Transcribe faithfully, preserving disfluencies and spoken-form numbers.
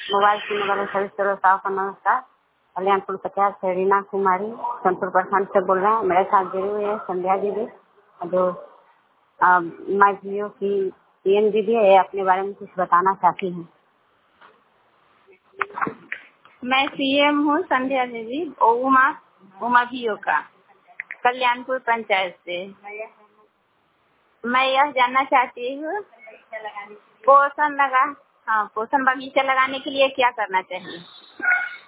Mobile सुनने वाले सभी श्रोताओं को नमस्कार। कल्याणपुर पचास से रीना कुमारी सोनपुर प्रखंड से बोल रहे हैं। मेरे साथ जुड़ी हुई है संध्या दीदी, जो माई जियो की पीएम दीदी है। अपने बारे में कुछ बताना चाहती हैं। मैं सीएम हूँ संध्या देवी, उमा उमा जियो का, कल्याणपुर पंचायत से। मैं यह जानना चाहती हूँ, पोषण लगा हाँ पोषण बगीचा लगाने के लिए क्या करना चाहिए।